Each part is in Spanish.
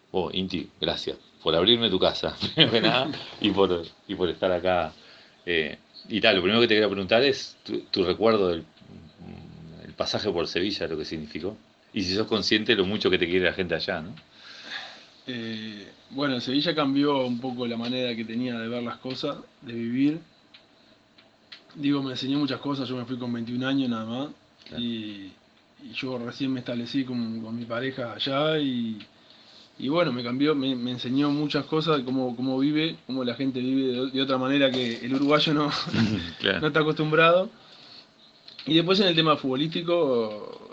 Oh, Inti, gracias por abrirme tu casa, primero que nada, y por estar acá. Eh, y tal, lo primero que te quería preguntar es tu recuerdo del el pasaje por Sevilla, lo que significó. Y si sos consciente de lo mucho que te quiere la gente allá, ¿no? Bueno, Sevilla cambió un poco la manera que tenía de ver las cosas, de vivir. Digo, me enseñó muchas cosas, yo me fui con 21 años nada más Claro. y, y yo recién me establecí con mi pareja allá y bueno, me cambió, me enseñó muchas cosas de cómo vive, cómo la gente vive de otra manera que el uruguayo no, Claro, no está acostumbrado. Y después en el tema futbolístico,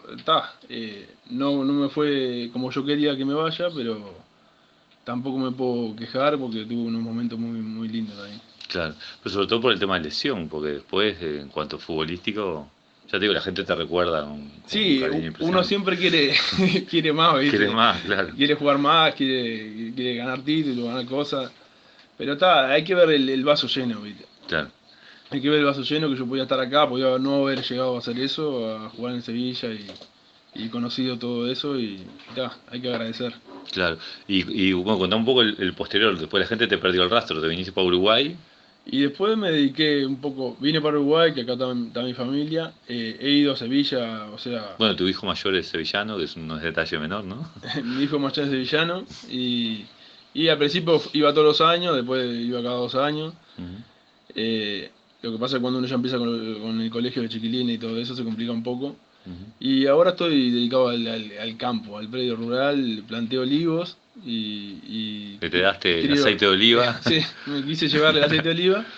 no me fue como yo quería que me vaya, pero tampoco me puedo quejar porque tuve unos momentos muy lindos ahí. claro. Pero sobre todo por el tema de lesión, porque después, en cuanto a futbolístico, ya te digo, la gente te recuerda con un Sí, cariño uno impresionante. siempre quiere, quiere más, ¿Quieres ¿viste? más? Claro, Quiere jugar más, quiere ganar títulos, ganar cosas. Pero hay que ver el vaso lleno, ¿viste? claro, Hay que ver el vaso lleno que yo podía estar acá, podía no haber llegado a hacer eso, a jugar en Sevilla y conocido todo eso y hay que agradecer. claro. Y bueno, contá un poco el posterior, después la gente te perdió el rastro, te viniste para Uruguay. Y después me dediqué un poco, vine para Uruguay, que acá está mi familia, he ido a Sevilla, o sea, Bueno, tu hijo mayor es sevillano, que es un detalle menor, ¿no? mi hijo mayor es sevillano y al principio iba todos los años, después iba cada 2 años. Ujú, Eh, lo que pasa es que cuando uno ya empieza con el colegio de chiquilines y todo eso se complica un poco. ujú. Y ahora estoy dedicado al campo, al predio rural, planteo olivos Que te daste el quiero, aceite de oliva. sí, me quise llevar el aceite de oliva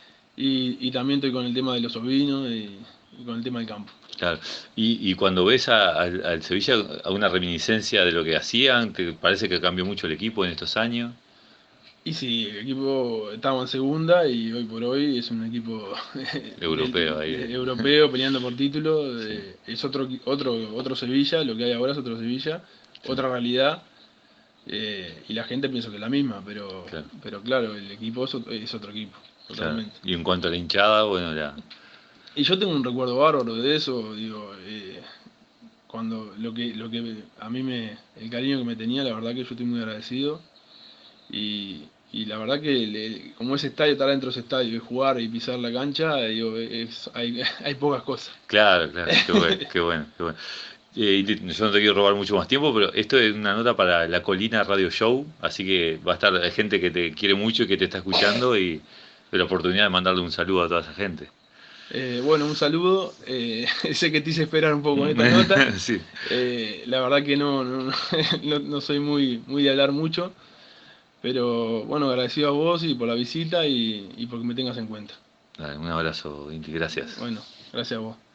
y también estoy con el tema de los ovinos y con el tema del campo. Claro. Y cuando ves al Sevilla, alguna reminiscencia de lo que hacían, ¿te parece que cambió mucho el equipo en estos años? Y sí, el equipo estaba en segunda y hoy por hoy es un equipo Europeo ahí. europeo peleando por título. Sí, Es otro Sevilla, lo que hay ahora es otro Sevilla, claro, otra realidad. Y la gente piensa que es la misma, claro, pero claro, el equipo es otro equipo, claro. totalmente. Y en cuanto a la hinchada, bueno, Y yo tengo un recuerdo bárbaro de eso, digo, cuando lo que a mí el cariño que me tenía, la verdad que yo estoy muy agradecido. Y la verdad que como ese estadio, estar dentro de ese estadio y jugar y pisar la cancha, digo, hay pocas cosas. claro, claro, qué bueno, qué bueno, qué bueno. Yo no te quiero robar mucho más tiempo, pero esto es una nota para La Colina Radio Show, así que va a estar hay gente que te quiere mucho y que te está escuchando y la oportunidad de mandarle un saludo a toda esa gente. Bueno, un saludo. Sé que te hice esperar un poco con esta nota. Sí, La verdad que no soy muy de hablar mucho, pero bueno, agradecido a vos y por la visita y porque me tengas en cuenta. dale, un abrazo, Inti, gracias. Bueno, gracias a vos.